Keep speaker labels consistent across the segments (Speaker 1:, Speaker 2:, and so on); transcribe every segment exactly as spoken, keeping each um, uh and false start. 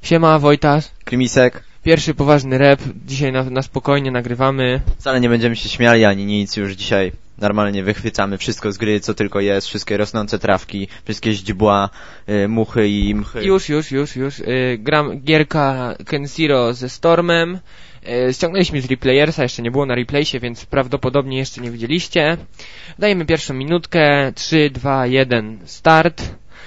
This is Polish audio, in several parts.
Speaker 1: Siema, Wojtas.
Speaker 2: Krymisek.
Speaker 1: Pierwszy poważny rap. Dzisiaj na, na spokojnie nagrywamy.
Speaker 2: Wcale nie będziemy się śmiali ani nic, już dzisiaj normalnie wychwycamy wszystko z gry, co tylko jest, wszystkie rosnące trawki, wszystkie źdźbła, y, muchy i mchy.
Speaker 1: Już, już, już, już. Y, gram gierka Kenshiro ze Stormem. Y, ściągnęliśmy z replayersa, jeszcze nie było na replaysie, więc prawdopodobnie jeszcze nie widzieliście. Dajemy pierwszą minutkę. trzy, dwa, jeden, start.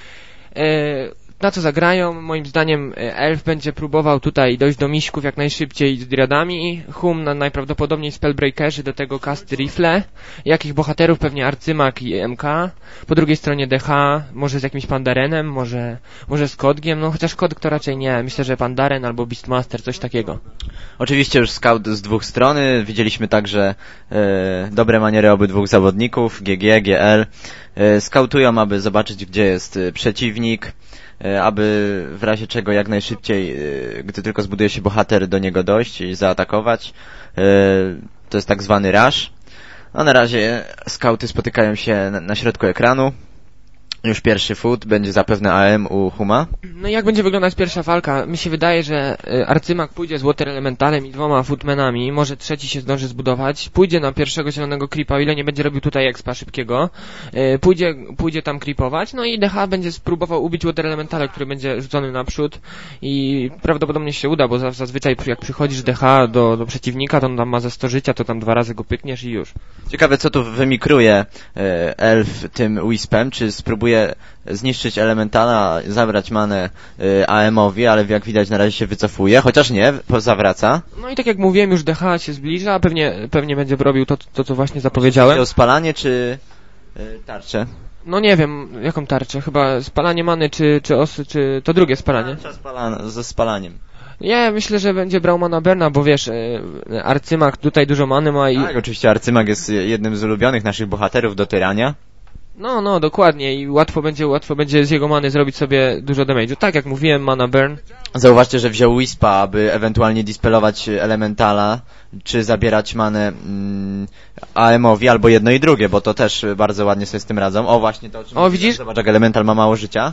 Speaker 1: Y, Na co zagrają? Moim zdaniem Elf będzie próbował tutaj dojść do miśków jak najszybciej z Driadami. Hum na najprawdopodobniej Spellbreakerzy, do tego cast rifle. Jakich bohaterów? Pewnie Arcymak i M K. Po drugiej stronie D H, może z jakimś Pandarenem, może, może z Kodgiem, no chociaż Kodg to raczej nie. Myślę, że Pandaren albo Beastmaster, coś takiego.
Speaker 2: Oczywiście już scout z dwóch stron. Widzieliśmy także e, dobre maniery obydwu zawodników, G G, G L. E, skautują, aby zobaczyć, gdzie jest e, przeciwnik, aby w razie czego jak najszybciej, gdy tylko zbuduje się bohater, do niego dojść i zaatakować. To jest tak zwany rush. No na razie skauty spotykają się na, na środku ekranu. Już pierwszy foot, będzie zapewne A M u Huma.
Speaker 1: No i jak będzie wyglądać pierwsza walka? Mi się wydaje, że Arcymak pójdzie z Water Elementalem i dwoma footmenami, może trzeci się zdąży zbudować, pójdzie na pierwszego zielonego creepa, o ile nie będzie robił tutaj expa szybkiego, pójdzie, pójdzie tam creepować, no i D H będzie spróbował ubić Water Elementale, który będzie rzucony naprzód i prawdopodobnie się uda, bo zazwyczaj jak przychodzisz D H do, do przeciwnika, to on tam ma ze sto życia, to tam dwa razy go pykniesz i już.
Speaker 2: Ciekawe, co tu wymikruje Elf tym Wispem, czy spróbuje zniszczyć Elementala, zabrać manę y, A M-owi, ale jak widać na razie się wycofuje, chociaż nie, zawraca.
Speaker 1: No i tak jak mówiłem, już D H się zbliża, pewnie, pewnie będzie robił to, to, co właśnie zapowiedziałem.
Speaker 2: Czy o spalanie, czy y, tarczę?
Speaker 1: No nie wiem, jaką tarczę, chyba spalanie many, czy, czy osy, czy to drugie spalanie.
Speaker 2: Tarcza spalana, ze spalaniem.
Speaker 1: Nie, myślę, że będzie brał mana Berna, bo wiesz, Arcymak tutaj dużo many ma i...
Speaker 2: Tak, oczywiście Arcymak jest jednym z ulubionych naszych bohaterów do tyrania.
Speaker 1: No, no, dokładnie i łatwo będzie, łatwo będzie z jego many zrobić sobie dużo damage'u. Tak jak mówiłem, mana burn.
Speaker 2: Zauważcie, że wziął Wispa, aby ewentualnie dispelować Elementala, czy zabierać manę mm, A M-owi, albo jedno i drugie, bo to też bardzo ładnie sobie z tym radzą. O, właśnie to, o czym
Speaker 1: o, widzisz?
Speaker 2: Zobacz, jak Elemental ma mało życia.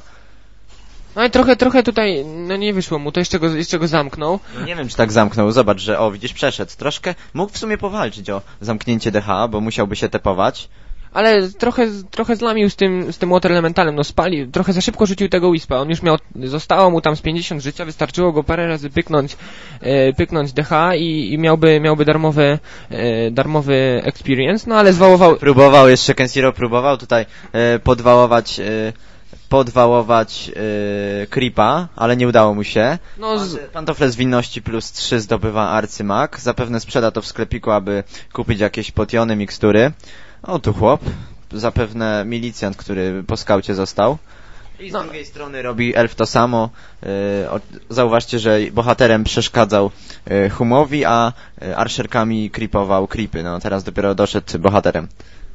Speaker 1: No i trochę, trochę tutaj, no nie wyszło mu, to jeszcze go, jeszcze go zamknął.
Speaker 2: No nie wiem, czy tak zamknął. Zobacz, że o, widzisz, przeszedł. Troszkę mógł w sumie powalczyć o zamknięcie D H, bo musiałby się tepować. Ale
Speaker 1: trochę, trochę zlamił z tym, z tym Water Elementalem, no spalił, trochę za szybko rzucił tego Wispa, on już miał, zostało mu tam z pięćdziesiąt życia, wystarczyło go parę razy pyknąć, e, pyknąć D H i, i miałby, miałby darmowy, e, darmowy experience, no ale zwałował...
Speaker 2: Próbował, jeszcze Kenshiro próbował tutaj e, podwałować... E, podwałować yy, creepa, ale nie udało mu się. No z... Pantofle zwinności plus trzy zdobywa Arcymak. Zapewne sprzeda to w sklepiku, aby kupić jakieś potiony, mikstury. O, tu chłop. Zapewne milicjant, który po skaucie został. I z no. drugiej strony robi Elf to samo. Yy, o, zauważcie, że bohaterem przeszkadzał yy, Humowi, a yy, arszerkami creepował creepy. No, teraz dopiero doszedł bohaterem.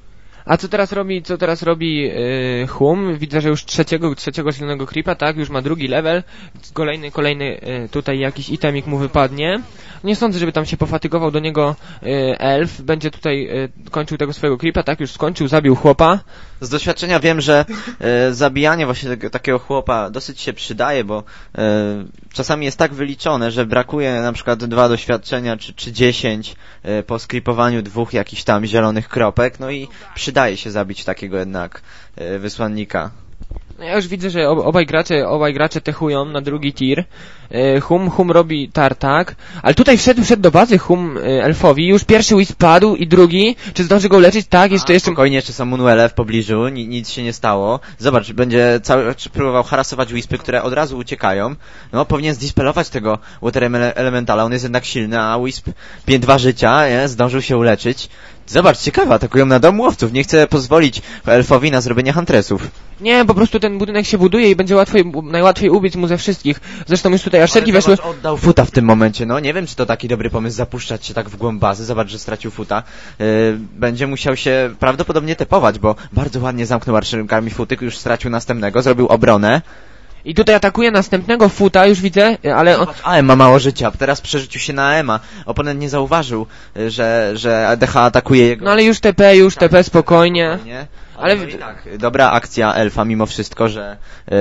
Speaker 1: A co teraz robi, co teraz robi yy, Hum? Widzę, że już trzeciego, trzeciego zielonego creepa, tak? Już ma drugi level. Kolejny, kolejny yy, tutaj jakiś itemik mu wypadnie. Nie sądzę, żeby tam się pofatygował do niego yy, Elf. Będzie tutaj yy, kończył tego swojego creepa, tak? Już skończył, zabił chłopa.
Speaker 2: Z doświadczenia wiem, że yy, zabijanie właśnie tego, takiego chłopa dosyć się przydaje, bo yy, czasami jest tak wyliczone, że brakuje na przykład dwa doświadczenia, czy, czy dziesięć yy, po skripowaniu dwóch jakichś tam zielonych kropek, no i przydaje się zabić takiego jednak yy, wysłannika.
Speaker 1: No ja już widzę, że obaj gracze, obaj gracze techują na drugi tier. Hum, Hum robi tartak, ale tutaj wszedł, wszedł do bazy Hum Elfowi, już pierwszy Wisp padł i drugi, czy zdąży go leczyć? Tak, jeszcze,
Speaker 2: A,
Speaker 1: jeszcze...
Speaker 2: Spokojnie, jeszcze są Munuele w pobliżu, ni nic się nie stało. Zobacz, będzie cały próbował harasować Wispy, które od razu uciekają. No, powinien zdispelować tego Water Elementala, on jest jednak silny, a Wisp pięć dwa życia, nie? Zdążył się uleczyć. Zobacz, ciekawe, atakują na dom łowców, nie chcę pozwolić Elfowi na zrobienie huntresów.
Speaker 1: Nie, po prostu ten budynek się buduje i będzie łatwiej, najłatwiej ubiec mu ze wszystkich. Zresztą już tutaj arszerki weszły...
Speaker 2: Oddał futa w tym momencie, no nie wiem, czy to taki dobry pomysł zapuszczać się tak w głąb bazy. Zobacz, że stracił futa. Yy, będzie musiał się prawdopodobnie tepować, bo bardzo ładnie zamknął arszerkami futy, już stracił następnego, zrobił obronę.
Speaker 1: I tutaj atakuje następnego futa, już widzę, ale...
Speaker 2: Zobacz, A M ma mało życia, teraz przerzucił się na A M a. Oponent nie zauważył, że, że D H atakuje jego...
Speaker 1: No ale już T P, już T P, spokojnie. Ale
Speaker 2: no tak, dobra akcja elfa mimo wszystko, że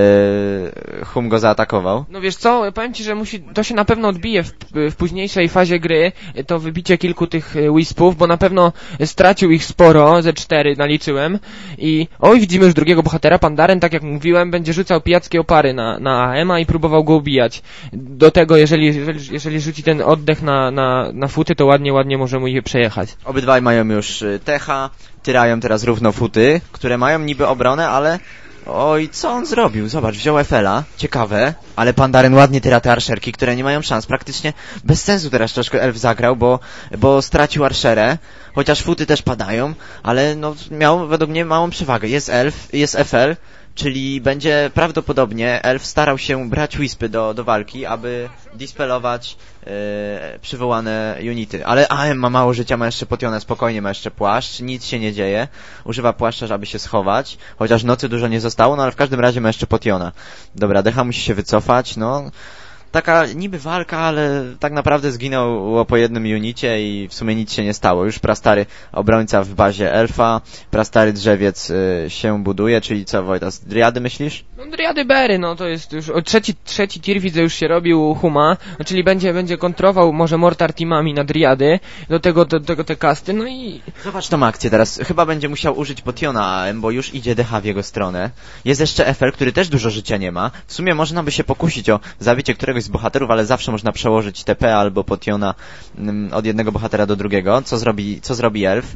Speaker 2: yy, Hum go zaatakował.
Speaker 1: No wiesz co, powiem ci, że musi, to się na pewno odbije w, w późniejszej fazie gry, to wybicie kilku tych wispów, bo na pewno stracił ich sporo, ze cztery naliczyłem i oj, widzimy już drugiego bohatera, Pandaren, tak jak mówiłem, będzie rzucał pijackie opary na, na A M a i próbował go ubijać. Do tego, jeżeli, jeżeli, jeżeli rzuci ten oddech na, na, na futy, to ładnie, ładnie może mu je przejechać.
Speaker 2: Obydwaj mają już techa, tyrają teraz równo futy, które mają niby obronę, ale oj, co on zrobił? Zobacz, wziął F L a, ciekawe, ale Pandaren ładnie tyra te arszerki, które nie mają szans. Praktycznie bez sensu teraz troszkę elf zagrał, bo, bo stracił arszerę, chociaż futy też padają, ale no miał według mnie małą przewagę. Jest elf, jest F L, czyli będzie prawdopodobnie elf starał się brać wispy do, do walki, aby dispelować e, przywołane unity. Ale A M ma mało życia, ma jeszcze potionę, spokojnie ma jeszcze płaszcz, nic się nie dzieje. Używa płaszcza, żeby się schować, chociaż nocy dużo nie zostało, no ale w każdym razie ma jeszcze potiona. Dobra, Decha musi się wycofać, no... Taka niby walka, ale tak naprawdę zginęło po jednym unicie i w sumie nic się nie stało. Już prastary obrońca w bazie elfa, prastary drzewiec y, się buduje, czyli co, Wojtas, Driady myślisz?
Speaker 1: No Driady Berry, no to jest już, o, trzeci, trzeci tier widzę już się robił Huma, no, czyli będzie, będzie kontrował może Mortar teamami na Driady, do tego, do tego te kasty, no i...
Speaker 2: Zobacz tą akcję teraz, chyba będzie musiał użyć potiona A M, bo już idzie D H w jego stronę. Jest jeszcze F L, który też dużo życia nie ma. W sumie można by się pokusić o zabicie któregoś z bohaterów, ale zawsze można przełożyć T P albo potiona mm, od jednego bohatera do drugiego. Co zrobi, co zrobi elf?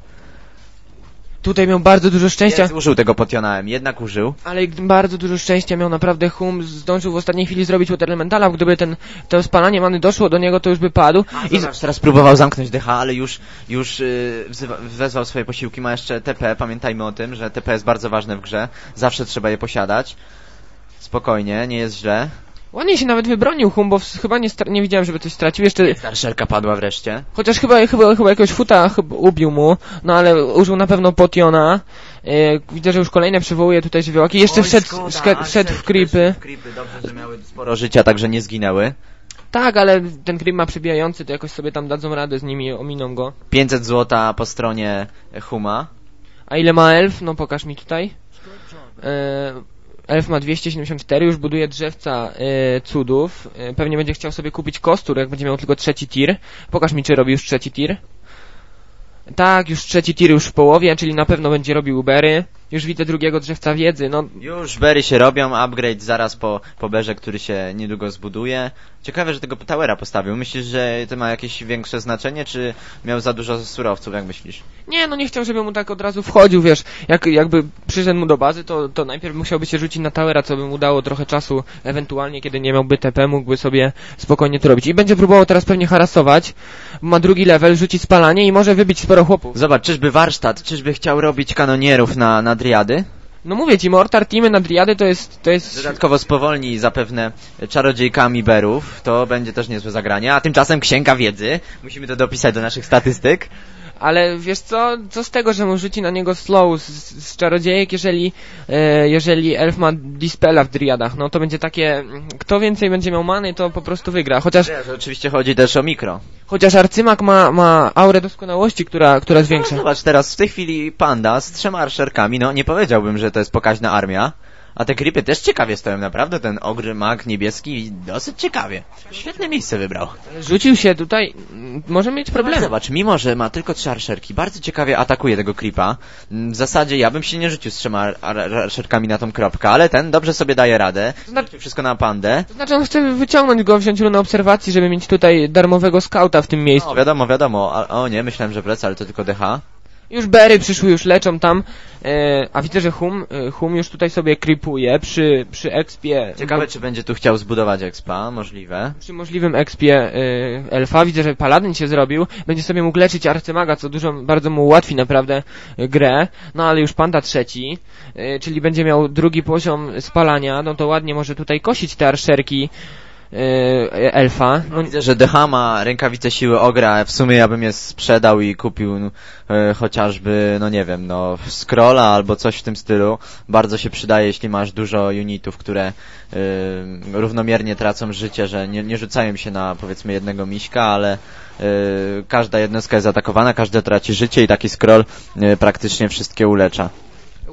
Speaker 1: Tutaj miał bardzo dużo szczęścia.
Speaker 2: Jest, użył tego potiona M, jednak użył.
Speaker 1: Ale bardzo dużo szczęścia miał naprawdę Hum, zdążył w ostatniej chwili zrobić Water Elementala, gdyby ten, to spalanie many doszło do niego, to już by padł.
Speaker 2: A, I zobacz, teraz próbował zamknąć D H, ale już, już yy, wzywa, wezwał swoje posiłki, ma jeszcze T P, pamiętajmy o tym, że T P jest bardzo ważne w grze, zawsze trzeba je posiadać. Spokojnie, nie jest źle.
Speaker 1: Ładnie się nawet wybronił Hum, bo chyba nie, nie widziałem, żeby coś stracił. Jeszcze...
Speaker 2: Starszelka padła wreszcie.
Speaker 1: Chociaż chyba, chyba, chyba jakiegoś futa chyba ubił mu, no ale użył na pewno potiona. Yy, widzę, że już kolejne przywołuje tutaj żywiołaki. Jeszcze
Speaker 2: Oj,
Speaker 1: wszedł,
Speaker 2: szkoda,
Speaker 1: szedł, wszedł w creepy.
Speaker 2: w creepy. Dobrze, że miały sporo życia, także nie zginęły.
Speaker 1: Tak, ale ten creep ma przebijający, to jakoś sobie tam dadzą radę z nimi, ominą go.
Speaker 2: pięćset złota po stronie Huma.
Speaker 1: A ile ma elf? No pokaż mi tutaj. Yy, Elf ma dwieście siedemdziesiąt cztery, już buduje drzewca y, cudów. Y, pewnie będzie chciał sobie kupić kostur, jak będzie miał tylko trzeci tier. Pokaż mi, czy robi już trzeci tier. Tak, już trzeci tier już w połowie, czyli na pewno będzie robił Berry. Już widzę drugiego drzewca wiedzy, no...
Speaker 2: Już Berry się robią, upgrade zaraz po, po Berze, który się niedługo zbuduje. Ciekawe, że tego Towera postawił. Myślisz, że to ma jakieś większe znaczenie, czy miał za dużo surowców, jak myślisz?
Speaker 1: Nie, no nie chciał, żeby mu tak od razu wchodził, wiesz, jak, jakby przyszedł mu do bazy, to, to najpierw musiałby się rzucić na Towera, co by mu dało trochę czasu, ewentualnie, kiedy nie miałby T P, mógłby sobie spokojnie to robić. I będzie próbował teraz pewnie harasować, ma drugi level, rzucić spalanie i może wybić sporo chłopów.
Speaker 2: Zobacz, czyżby warsztat, czyżby chciał robić kanonierów na, na Driady?
Speaker 1: No mówię ci, Mortar teamy na Driady to jest... to jest...
Speaker 2: Dodatkowo spowolni zapewne czarodziejkami Berów, to będzie też niezłe zagranie, a tymczasem Księga Wiedzy, musimy to dopisać do naszych statystyk.
Speaker 1: Ale wiesz co, co z tego, że mu rzuci na niego slow z, z czarodziejek, jeżeli, e, jeżeli elf ma dispela w Driadach, no to będzie takie, kto więcej będzie miał many, to po prostu wygra, chociaż...
Speaker 2: Wiesz, oczywiście chodzi też o mikro.
Speaker 1: Chociaż arcymak ma, ma aurę doskonałości, która, która zwiększa.
Speaker 2: No, zobacz, teraz w tej chwili Panda z trzema arszerkami, no nie powiedziałbym, że to jest pokaźna armia. A te creepy też ciekawie stoją, naprawdę. Ten ogry mag niebieski dosyć ciekawie. Świetne miejsce wybrał.
Speaker 1: Rzucił się tutaj, może mieć problem.
Speaker 2: Zobacz, mimo że ma tylko trzy arszerki, bardzo ciekawie atakuje tego creepa. W zasadzie ja bym się nie rzucił z trzema ar ar arszerkami na tą kropkę, ale ten dobrze sobie daje radę. Znaczy wszystko na pandę.
Speaker 1: To znaczy on chce wyciągnąć go, wziąć runę obserwacji, żeby mieć tutaj darmowego skauta w tym miejscu.
Speaker 2: No wiadomo, wiadomo. A, o nie, myślałem, że plecy, ale to tylko D H.
Speaker 1: Już Berry przyszły, już leczą tam, e, a widzę, że Hum, e, Hum już tutaj sobie creepuje przy, przy expie.
Speaker 2: Ciekawe, czy będzie tu chciał zbudować expa, możliwe.
Speaker 1: Przy możliwym expie e, elfa, widzę, że paladyn się zrobił, będzie sobie mógł leczyć arcymaga, co dużo, bardzo mu ułatwi naprawdę e, grę, no ale już Panda trzeci, e, czyli będzie miał drugi poziom spalania, no to ładnie może tutaj kosić te arszerki elfa.
Speaker 2: No, widzę, że D H ma rękawice siły ogra, w sumie ja bym je sprzedał i kupił no, e, chociażby, no nie wiem, no scrolla albo coś w tym stylu. Bardzo się przydaje, jeśli masz dużo unitów, które e, równomiernie tracą życie, że nie, nie rzucają się na powiedzmy jednego miśka, ale e, każda jednostka jest atakowana, każda traci życie i taki scroll e, praktycznie wszystkie ulecza.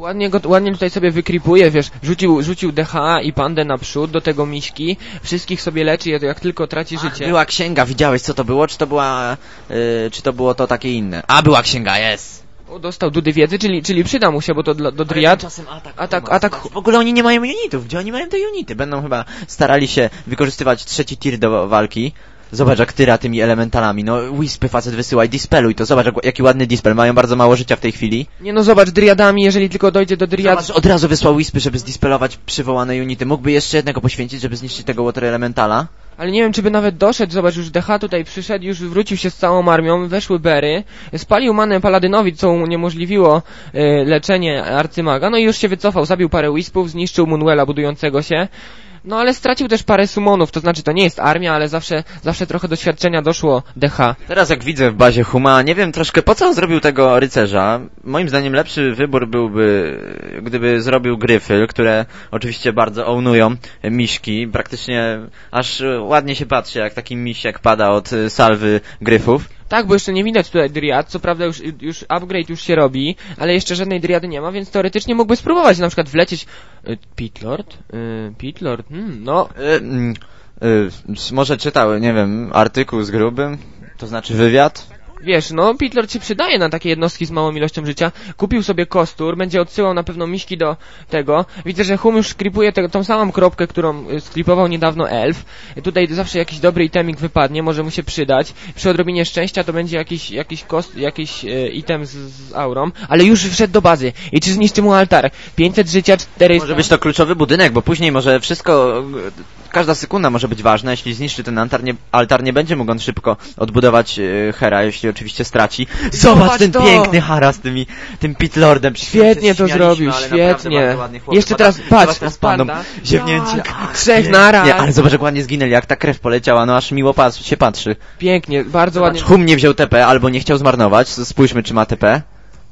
Speaker 1: Ładnie, go, ładnie tutaj sobie wykripuje, wiesz, rzucił, rzucił D H i pandę naprzód, do tego miśki, wszystkich sobie leczy, jak tylko traci
Speaker 2: Ach,
Speaker 1: życie.
Speaker 2: Była księga, widziałeś co to było? Czy to była, yy, czy to było to takie inne? A, była księga, jest!
Speaker 1: O, dostał dudy wiedzy, czyli, czyli przyda mu się, bo to do, do Driad.
Speaker 2: Atak,
Speaker 1: atak, atak.
Speaker 2: W ogóle oni nie mają unitów, gdzie oni mają te unity? Będą chyba starali się wykorzystywać trzeci tier do walki. Zobacz jak tyra tymi elementalami, no Wispy facet wysyłaj, dispeluj to, zobacz jak, jaki ładny dispel, mają bardzo mało życia w tej chwili.
Speaker 1: Nie no zobacz, Driadami, jeżeli tylko dojdzie do Driad...
Speaker 2: Zobacz, od razu wysłał Wispy, żeby zdispelować przywołane unity, mógłby jeszcze jednego poświęcić, żeby zniszczyć tego Water Elementala.
Speaker 1: Ale nie wiem, czy by nawet doszedł, zobacz, już D H tutaj przyszedł, już wrócił się z całą armią, weszły Bery, spalił manę Paladynowi, co uniemożliwiło y, leczenie arcymaga, no i już się wycofał, zabił parę Wispów, zniszczył Munwella budującego się. No ale stracił też parę summonów, to znaczy to nie jest armia, ale zawsze, zawsze trochę doświadczenia doszło D H.
Speaker 2: Teraz jak widzę w bazie Huma, nie wiem troszkę po co on zrobił tego rycerza. Moim zdaniem lepszy wybór byłby, gdyby zrobił gryfy, które oczywiście bardzo ownują miśki. Praktycznie aż ładnie się patrzy, jak taki misiek pada od salwy gryfów.
Speaker 1: Tak, bo jeszcze nie widać tutaj Driad, co prawda już, już upgrade już się robi, ale jeszcze żadnej Driady nie ma, więc teoretycznie mógłby spróbować na przykład wlecieć... Y, Pitlord? Y, Pitlord? Hmm, no...
Speaker 2: Y, y, y, może czytał, nie wiem, artykuł z grubym, to znaczy wywiad?
Speaker 1: Wiesz, no, Pitlord się przydaje na takie jednostki z małą ilością życia. Kupił sobie kostur, będzie odsyłał na pewno miśki do tego. Widzę, że Hum już skripuje te, tą samą kropkę, którą sklipował niedawno Elf. Tutaj zawsze jakiś dobry itemik wypadnie, może mu się przydać. Przy odrobinie szczęścia to będzie jakiś, jakiś kost, jakiś e, item z, z aurą. Ale już wszedł do bazy. I czy zniszczy mu altar? pięćset życia, czterysta...
Speaker 2: Może być to kluczowy budynek, bo później może wszystko... Każda sekunda może być ważna, jeśli zniszczy ten altar, nie, altar nie będzie mógł on szybko odbudować e, Hera, jeśli oczywiście straci. Zobacz, Zobacz ten to! piękny Hara z tymi, tym Pitlordem.
Speaker 1: Świetnie to zrobił, świetnie. Jeszcze teraz, patrz,
Speaker 2: teraz pandą, ziewnięcie.
Speaker 1: Trzech naraz.
Speaker 2: Nie, ale zobacz jak ładnie zginęli, jak ta krew poleciała, no aż miło pat się patrzy.
Speaker 1: Pięknie, bardzo
Speaker 2: Zobacz,
Speaker 1: ładnie.
Speaker 2: Hum nie wziął T P, albo nie chciał zmarnować, spójrzmy czy ma T P.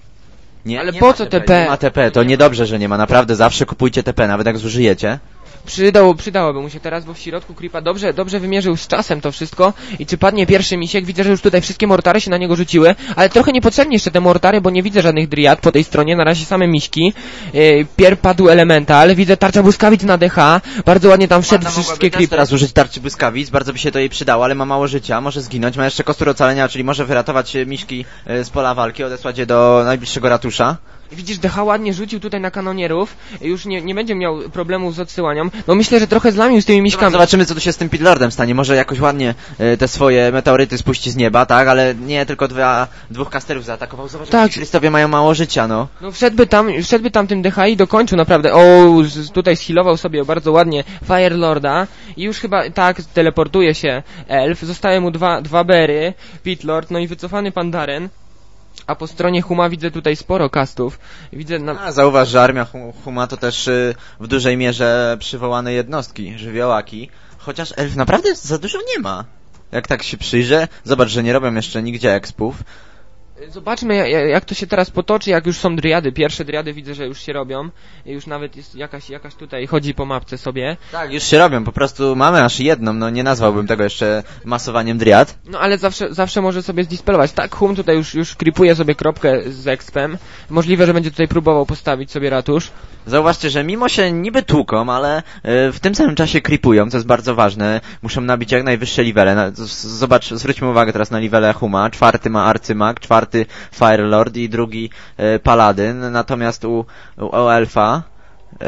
Speaker 2: Nie,
Speaker 1: ale
Speaker 2: nie
Speaker 1: po co T P?
Speaker 2: Nie ma T P, to niedobrze, że nie ma, naprawdę zawsze kupujcie T P, nawet jak zużyjecie.
Speaker 1: Przydało, przydałoby mu się teraz, bo w środku creepa dobrze, dobrze wymierzył z czasem to wszystko. I czy padnie pierwszy misiek? Widzę, że już tutaj wszystkie mortary się na niego rzuciły, ale trochę niepotrzebnie jeszcze te mortary, bo nie widzę żadnych driad po tej stronie, na razie same miśki. Yy, pier padł elemental, widzę tarcza błyskawic na D H, bardzo ładnie tam wszedł wszystkie creepy.
Speaker 2: Teraz użyć tarczy błyskawic, bardzo by się to jej przydało, ale ma mało życia, może zginąć, ma jeszcze kostur ocalenia, czyli może wyratować miśki z pola walki, odesłać je do najbliższego ratusza.
Speaker 1: Widzisz, D H ładnie rzucił tutaj na kanonierów, już nie, nie będzie miał problemów z odsyłaniem. No myślę, że trochę zlamił z tymi miśkami.
Speaker 2: Zobaczymy, co tu się z tym Pitlordem stanie. Może jakoś ładnie e, te swoje meteoryty spuści z nieba, tak? Ale nie tylko dwa, dwóch kasterów zaatakował. Zobacz, tak. Krystowie mają mało życia, no.
Speaker 1: No wszedłby tam, wszedłby tam tym D H i dokończył naprawdę. O, z, tutaj schilował sobie bardzo ładnie Fire Lorda i już chyba tak teleportuje się Elf. Zostały mu dwa, dwa bery, Pitlord, no i wycofany Pandaren. A po stronie Huma widzę tutaj sporo castów. Widzę na...
Speaker 2: A, zauważ, że armia Huma to też y, w dużej mierze przywołane jednostki, żywiołaki. Chociaż Elf naprawdę za dużo nie ma. Jak tak się przyjrzę, zobacz, że nie robią jeszcze nigdzie expów.
Speaker 1: Zobaczmy, jak to się teraz potoczy, jak już są driady. Pierwsze driady widzę, że już się robią. Już nawet jest jakaś, jakaś tutaj chodzi po mapce sobie.
Speaker 2: Tak, już się robią, po prostu mamy aż jedną, no nie nazwałbym tego jeszcze masowaniem driad.
Speaker 1: No ale zawsze, zawsze może sobie zdispelować. Tak, Hum tutaj już, już creepuje sobie kropkę z expem. Możliwe, że będzie tutaj próbował postawić sobie ratusz.
Speaker 2: Zauważcie, że mimo się niby tłuką, ale w tym samym czasie creepują, co jest bardzo ważne. Muszą nabić jak najwyższe levele. Zobacz, zwróćmy uwagę teraz na levele Huma. Czwarty ma arcymag, czwarty Fire Lord i drugi e, Paladyn. Natomiast u, u, u Elfa e,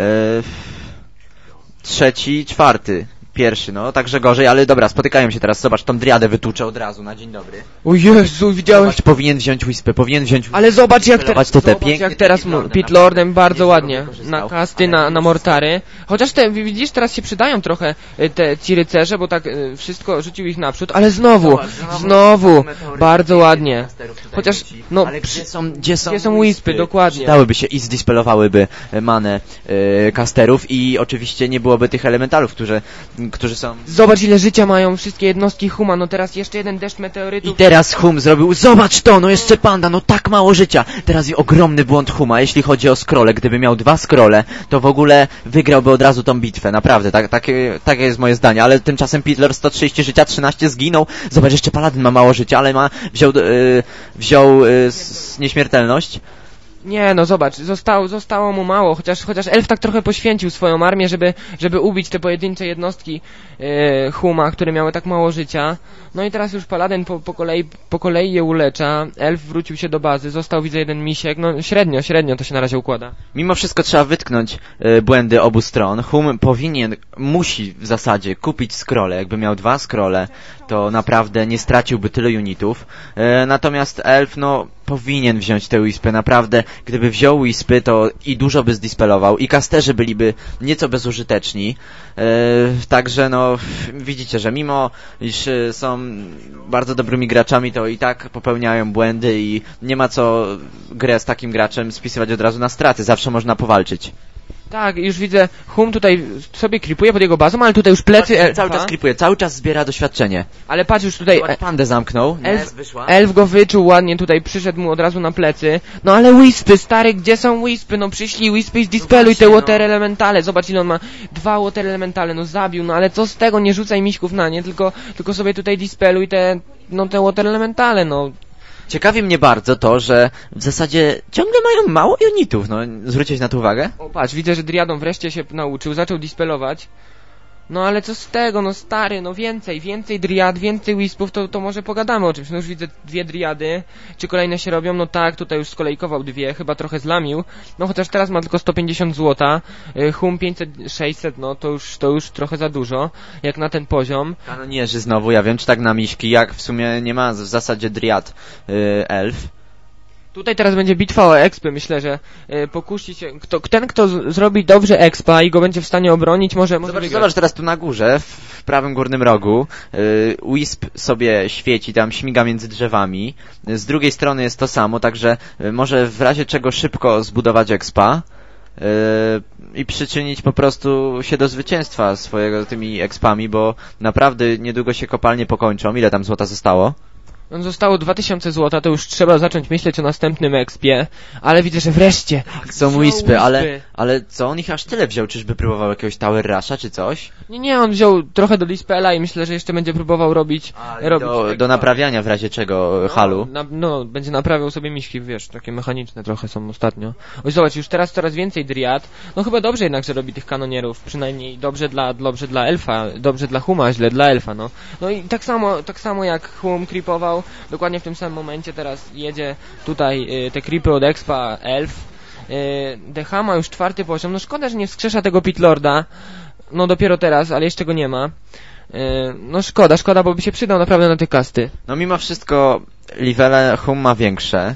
Speaker 2: trzeci, czwarty. Pierwszy, no, także gorzej, ale dobra, spotykają się teraz, zobacz, tą driadę wytłuczę od razu, na dzień dobry.
Speaker 1: O Jezu, widziałeś?
Speaker 2: Zobacz, powinien wziąć Wispę, powinien wziąć Wispę.
Speaker 1: Ale zobacz jak, te,
Speaker 2: to te
Speaker 1: zobacz, jak teraz Pitlordem bardzo ładnie, na kasty, na, na mortary. Chociaż te, widzisz, teraz się przydają trochę te ci rycerze, bo tak wszystko rzucił ich naprzód, ale znowu, zobacz, znowu, znowu bardzo ładnie. Chociaż, no,
Speaker 2: ale gdzie są, gdzie są,
Speaker 1: gdzie są Wispy, dokładnie.
Speaker 2: Dałyby się i zdispelowałyby manę e, casterów i oczywiście nie byłoby tych elementalów, którzy którzy są...
Speaker 1: Zobacz ile życia mają wszystkie jednostki Huma, no teraz jeszcze jeden deszcz meteorytów.
Speaker 2: I teraz Hum zrobił, zobacz to, no jeszcze panda, no tak mało życia. Teraz i ogromny błąd Huma, jeśli chodzi o scrolle. Gdyby miał dwa scrolle, to w ogóle wygrałby od razu tą bitwę, naprawdę, tak, takie, takie jest moje zdanie. Ale tymczasem Pitlord sto trzydzieści życia, trzynaście zginął. Zobacz, jeszcze Paladyn ma mało życia, ale ma, wziął, yy, wziął yy, s, nieśmiertelność.
Speaker 1: Nie, no zobacz, zostało, zostało mu mało, chociaż, chociaż Elf tak trochę poświęcił swoją armię, żeby, żeby ubić te pojedyncze jednostki e, Huma, które miały tak mało życia. No i teraz już Paladin po, po, kolei, po kolei je ulecza, Elf wrócił się do bazy, został widzę jeden misiek, no średnio, średnio to się na razie układa.
Speaker 2: Mimo wszystko trzeba wytknąć y, błędy obu stron. Hum powinien, musi w zasadzie kupić scrolle. Jakby miał dwa scrolle, to naprawdę nie straciłby tylu unitów. Y, natomiast Elf, no, powinien wziąć te wispy. Naprawdę, gdyby wziął wispy, to i dużo by zdispelował, i casterzy byliby nieco bezużyteczni. Yy, także, no, widzicie, że mimo iż są bardzo dobrymi graczami, to i tak popełniają błędy i nie ma co grę z takim graczem spisywać od razu na straty. Zawsze można powalczyć.
Speaker 1: Tak, już widzę, Hum tutaj sobie creepuje pod jego bazą, ale tutaj już plecy Elfa.
Speaker 2: Cały czas creepuje, cały czas zbiera doświadczenie.
Speaker 1: Ale patrz już tutaj...
Speaker 2: Zobacz, pandę zamknął.
Speaker 1: Elf, Elf go wyczuł ładnie, tutaj przyszedł mu od razu na plecy. No ale wispy, stary, gdzie są wispy? No przyszli wispy i zdispeluj te water elementale. Zobacz, ile on ma. Dwa water elementale, no zabił, no ale co z tego? Nie rzucaj miśków na nie, tylko, tylko sobie tutaj dispeluj te, no te water elementale, no.
Speaker 2: Ciekawi mnie bardzo to, że w zasadzie ciągle mają mało unitów, no, zwróciłeś na to uwagę?
Speaker 1: O, patrz, widzę, że Driadą wreszcie się nauczył, zaczął dispelować. No ale co z tego, no stary, no więcej, więcej driad, więcej wispów, to, to może pogadamy o czymś. No już widzę dwie driady, czy kolejne się robią, no tak, tutaj już skolejkował dwie, chyba trochę zlamił. No chociaż teraz ma tylko sto pięćdziesiąt złota, Hum pięćset sześćset, no to już, to już trochę za dużo, jak na ten poziom.
Speaker 2: Kanonierzy znowu, ja wiem, czy tak na miśki, jak w sumie nie ma w zasadzie driad yy, elf.
Speaker 1: Tutaj teraz będzie bitwa o expy, myślę, że y, pokusi się, kto, ten kto z, zrobi dobrze expa i go będzie w stanie obronić, może, może
Speaker 2: zobacz,
Speaker 1: wygrać.
Speaker 2: Zobacz teraz tu na górze, w, w prawym górnym rogu, y, Wisp sobie świeci, tam śmiga między drzewami, z drugiej strony jest to samo, także y, może w razie czego szybko zbudować expa y, i przyczynić po prostu się do zwycięstwa swojego tymi expami, bo naprawdę niedługo się kopalnie pokończą. Ile tam złota zostało?
Speaker 1: No, zostało dwa tysiące złota, to już trzeba zacząć myśleć o następnym expie, ale widzę, że wreszcie
Speaker 2: tak, są wispy, ale, ale co on ich aż tyle wziął? Czyżby próbował jakiegoś Tower Rusha czy coś?
Speaker 1: Nie, nie, on wziął trochę do dispela i myślę, że jeszcze będzie próbował robić...
Speaker 2: A,
Speaker 1: robić
Speaker 2: do, do naprawiania w razie czego
Speaker 1: no,
Speaker 2: halu.
Speaker 1: Na, no, będzie naprawiał sobie miśki, wiesz, takie mechaniczne trochę są ostatnio. Oj, zobacz, już teraz coraz więcej driad. No chyba dobrze jednak, że robi tych kanonierów, przynajmniej dobrze dla, dobrze dla elfa, dobrze dla Huma, źle dla elfa, no. No i tak samo, tak samo jak Hum creepował, dokładnie w tym samym momencie teraz jedzie tutaj y, te creepy od expa elf. Y, Decha ma już czwarty poziom, no szkoda, że nie wskrzesza tego pitlorda, no dopiero teraz, ale jeszcze go nie ma. Y, no szkoda, szkoda, bo by się przydał naprawdę na te kasty.
Speaker 2: No mimo wszystko levele Hum ma większe.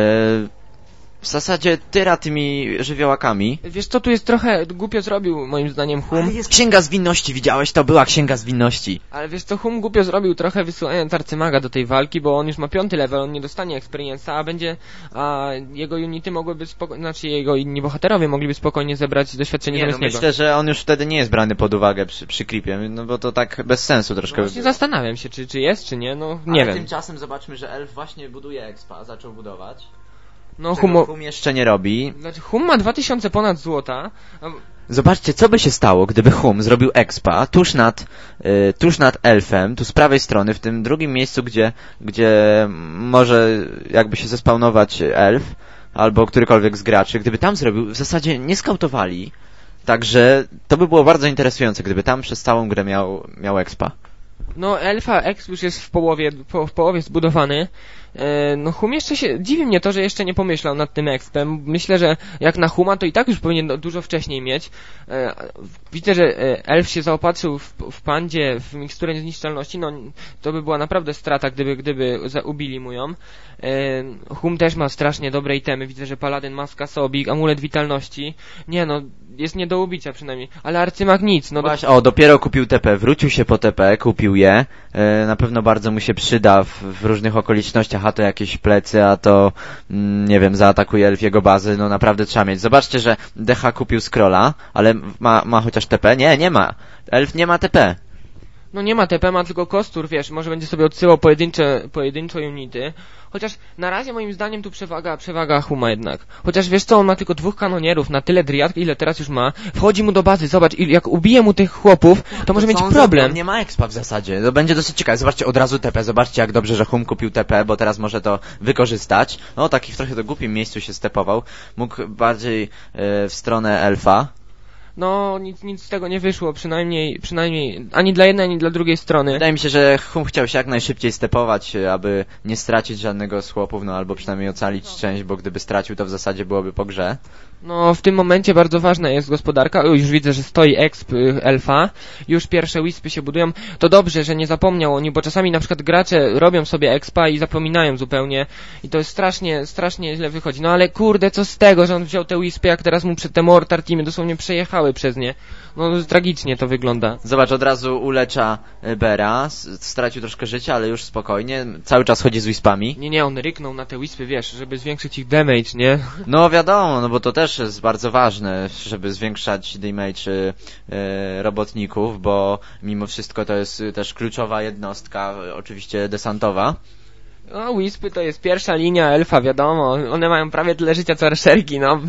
Speaker 2: Y W zasadzie tyra tymi żywiołakami.
Speaker 1: Wiesz co, tu jest trochę głupio zrobił moim zdaniem Hum.
Speaker 2: Ale jest księga zwinności, widziałeś? To była księga zwinności.
Speaker 1: Ale wiesz co, Hum głupio zrobił trochę wysyłając arcymaga do tej walki, bo on już ma piąty level, on nie dostanie experience'a, a będzie, a jego unity mogłyby spokojnie, znaczy jego inni bohaterowie mogliby spokojnie zebrać doświadczenie
Speaker 2: nie,
Speaker 1: zamiast
Speaker 2: no
Speaker 1: niego.
Speaker 2: Myślę, że on już wtedy nie jest brany pod uwagę przy, przy creepie, no bo to tak bez sensu troszkę.
Speaker 1: No właśnie zastanawiam się, czy, czy jest, czy nie, no nie
Speaker 2: Ale
Speaker 1: wiem.
Speaker 2: tymczasem zobaczmy, że elf właśnie buduje expa, zaczął budować.
Speaker 1: No
Speaker 2: Hum, Hum jeszcze nie robi.
Speaker 1: Znaczy Hum ma dwa tysiące ponad złota.
Speaker 2: Zobaczcie, co by się stało, gdyby Hum zrobił expa tuż nad, y, tuż nad elfem, tu z prawej strony, w tym drugim miejscu, gdzie, gdzie może jakby się zespawnować elf, albo którykolwiek z graczy. Gdyby tam zrobił, w zasadzie nie skautowali, także to by było bardzo interesujące, gdyby tam przez całą grę miał, miał expa.
Speaker 1: No elfa exp już jest w połowie, po, w połowie zbudowany. No Hum jeszcze się, dziwi mnie to, że jeszcze nie pomyślał nad tym expem. Myślę, że jak na Huma to i tak już powinien dużo wcześniej mieć. Widzę, że elf się zaopatrzył w, w pandzie, w miksturę niezniszczalności, no to by była naprawdę strata, gdyby, gdyby ubili mu ją. Hum też ma strasznie dobre itemy, widzę, że Paladin ma skasobik, amulet witalności. Nie no, jest nie do ubicia przynajmniej, ale arcymag nic. No
Speaker 2: właśnie, do... o, dopiero kupił T P, wrócił się po T P, kupił je. Na pewno bardzo mu się przyda w, w różnych okolicznościach, a to jakieś plecy, a to mm, nie wiem, zaatakuje elf jego bazy, no naprawdę trzeba mieć. Zobaczcie, że D H kupił scrolla, ale ma, ma chociaż T P? Nie, nie ma. Elf nie ma T P.
Speaker 1: No nie ma T P, ma tylko kostur, wiesz, może będzie sobie odsyłał pojedyncze, pojedyncze unity. Chociaż na razie moim zdaniem tu przewaga, przewaga Huma jednak. Chociaż wiesz co, on ma tylko dwóch kanonierów, na tyle driad, ile teraz już ma. Wchodzi mu do bazy, zobacz, jak ubije mu tych chłopów, to, to może mieć problem.
Speaker 2: On nie ma expa w zasadzie, to będzie dosyć ciekawe. Zobaczcie od razu T P, zobaczcie jak dobrze, że Hum kupił T P, bo teraz może to wykorzystać. No taki w trochę do głupim miejscu się stepował. Mógł bardziej yy, w stronę elfa.
Speaker 1: No, nic, nic z tego nie wyszło, przynajmniej, przynajmniej ani dla jednej, ani dla drugiej strony.
Speaker 2: Wydaje mi się, że Hum chciał się jak najszybciej stepować, aby nie stracić żadnego z chłopów, no albo przynajmniej ocalić część, bo gdyby stracił, to w zasadzie byłoby po grze.
Speaker 1: No, w tym momencie bardzo ważna jest gospodarka. O, już widzę, że stoi exp elfa. Już pierwsze wispy się budują. To dobrze, że nie zapomniał o nim, bo czasami na przykład gracze robią sobie expa i zapominają zupełnie. I to jest strasznie, strasznie źle wychodzi. No ale kurde, co z tego, że on wziął te wispy, jak teraz mu przed te mortar teamy dosłownie przejechały przez nie. No, tragicznie to wygląda.
Speaker 2: Zobacz, od razu ulecza Bera. Stracił troszkę życia, ale już spokojnie. Cały czas chodzi z wispami.
Speaker 1: Nie, nie, on ryknął na te wispy, wiesz, żeby zwiększyć ich damage, nie?
Speaker 2: No wiadomo, no bo to też jest bardzo ważne, żeby zwiększać damage y, y, robotników, bo mimo wszystko to jest też kluczowa jednostka, oczywiście desantowa.
Speaker 1: No, wispy to jest pierwsza linia elfa, wiadomo. One mają prawie tyle życia co arszerki, no.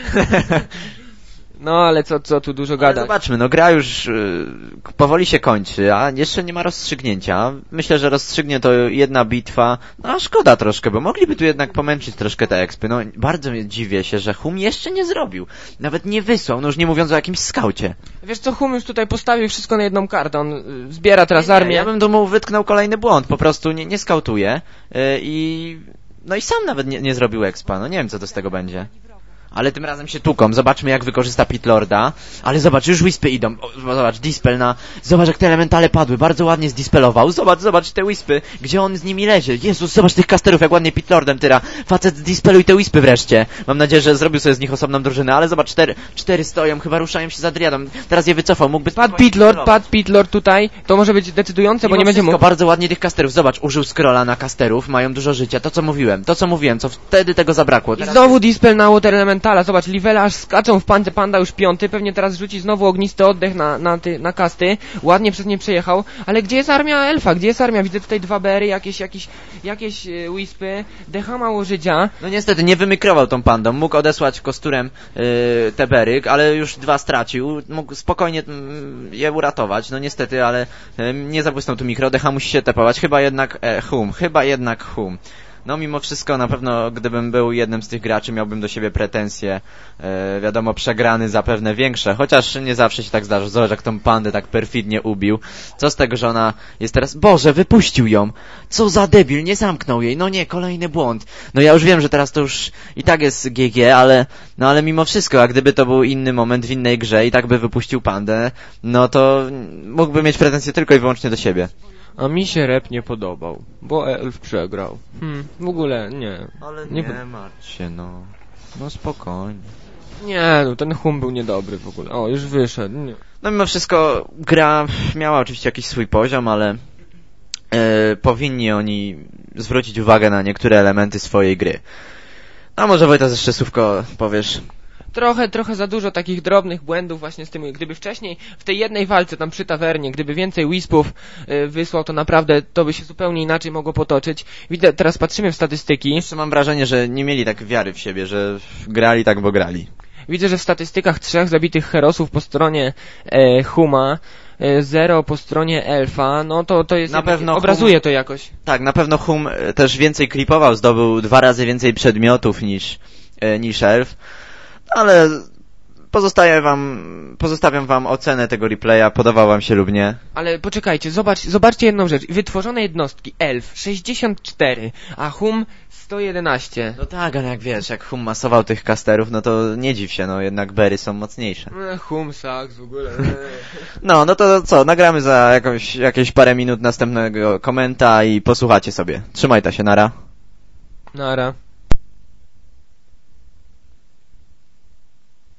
Speaker 1: No, ale co, co tu dużo gadać.
Speaker 2: Ale zobaczmy, no gra już y, powoli się kończy, a jeszcze nie ma rozstrzygnięcia. Myślę, że rozstrzygnie to jedna bitwa. No a szkoda troszkę, bo mogliby tu jednak pomęczyć troszkę te expy. No bardzo dziwię się, że Hum jeszcze nie zrobił. Nawet nie wysłał, no już nie mówiąc o jakimś skaucie.
Speaker 1: Wiesz co, Hum już tutaj postawił wszystko na jedną kartę. On y, zbiera teraz
Speaker 2: nie, nie,
Speaker 1: armię.
Speaker 2: Ja bym tu mu wytknął kolejny błąd. Po prostu nie, nie skautuje y, i... No i sam nawet nie, nie zrobił expa. No nie wiem, co to z tego będzie. Ale tym razem się tuką. Zobaczmy jak wykorzysta Pitlorda. Ale zobacz, już wispy idą. O, zobacz, dispel na... Zobacz jak te elementale padły. Bardzo ładnie zdispelował. Zobacz, zobacz te wispy. Gdzie on z nimi leży. Jezus, zobacz tych casterów, jak ładnie Pitlordem tyra. Facet zdispeluj te wispy wreszcie. Mam nadzieję, że zrobił sobie z nich osobną drużynę. Ale zobacz, cztery, cztery stoją. Chyba ruszają się za driadą. Teraz je wycofał. Mógłby...
Speaker 1: Padł Pitlord, padł Pitlord tutaj. To może być decydujące,
Speaker 2: Mimo
Speaker 1: bo nie będzie mógł...
Speaker 2: bardzo ładnie tych casterów. Zobacz, użył scrolla na casterów. Mają dużo życia. To co mówiłem. To co mówiłem. Co wtedy tego zabrakło.
Speaker 1: Teraz... I znowu dispel na Water Elementala. Zobacz, Livela aż skaczą w pandę, panda już piąty, pewnie teraz rzuci znowu ognisty oddech na, na, ty, na kasty, ładnie przez nie przejechał, ale gdzie jest armia elfa, gdzie jest armia? Widzę tutaj dwa bery, jakieś, jakieś, jakieś e, wispy, decha mało życia.
Speaker 2: No niestety nie wymykrował tą pandą, mógł odesłać kosturem yy, te bery, ale już dwa stracił, mógł spokojnie yy, je uratować, no niestety, ale yy, nie zabłysnął tu mikro, decha musi się tepować, chyba jednak e, Hum, chyba jednak Hum. No mimo wszystko na pewno gdybym był jednym z tych graczy miałbym do siebie pretensje, e, wiadomo przegrany zapewne większe, chociaż nie zawsze się tak zdarza. Zobacz jak tą pandę tak perfidnie ubił. Co z tego, że ona jest teraz... Boże, wypuścił ją! Co za debil, nie zamknął jej, no nie, kolejny błąd. No ja już wiem, że teraz to już i tak jest G G, ale no ale mimo wszystko, a gdyby to był inny moment w innej grze i tak by wypuścił pandę, no to mógłby mieć pretensje tylko i wyłącznie do siebie.
Speaker 1: A mi się rep nie podobał, bo elf przegrał. Hmm, w ogóle nie.
Speaker 2: Ale nie, nie martw się, no. No spokojnie.
Speaker 1: Nie, no ten Hum był niedobry w ogóle. O, już wyszedł. Nie.
Speaker 2: No mimo wszystko gra miała oczywiście jakiś swój poziom, ale e, powinni oni zwrócić uwagę na niektóre elementy swojej gry. A może Wojtas jeszcze słówko powiesz?
Speaker 1: Trochę, trochę za dużo takich drobnych błędów właśnie z tym, gdyby wcześniej w tej jednej walce tam przy tawernie, gdyby więcej wispów y, wysłał, to naprawdę to by się zupełnie inaczej mogło potoczyć. Widzę, teraz patrzymy w statystyki.
Speaker 2: Jeszcze mam wrażenie, że nie mieli tak wiary w siebie, że grali tak, bo grali.
Speaker 1: Widzę, że w statystykach trzech zabitych herosów po stronie e, Huma, e, zero po stronie elfa, no to to jest...
Speaker 2: Na pewno
Speaker 1: obrazuje
Speaker 2: Hum,
Speaker 1: to jakoś.
Speaker 2: Tak, na pewno Hum też więcej creepował, zdobył dwa razy więcej przedmiotów niż, e, niż elf. Ale pozostaję wam, pozostawiam wam ocenę tego replaya, podobał wam się lub nie.
Speaker 1: Ale poczekajcie, zobacz, zobaczcie jedną rzecz. Wytworzone jednostki, elf sześćdziesiąt cztery, a Hum sto jedenaście.
Speaker 2: No tak, ale jak wiesz, jak Hum masował tych casterów, no to nie dziw się, no jednak bery są mocniejsze.
Speaker 1: E, hum sucks w ogóle.
Speaker 2: No, no to co, nagramy za jakąś, jakieś parę minut następnego komenta i posłuchacie sobie. Trzymajcie się, nara.
Speaker 1: Nara.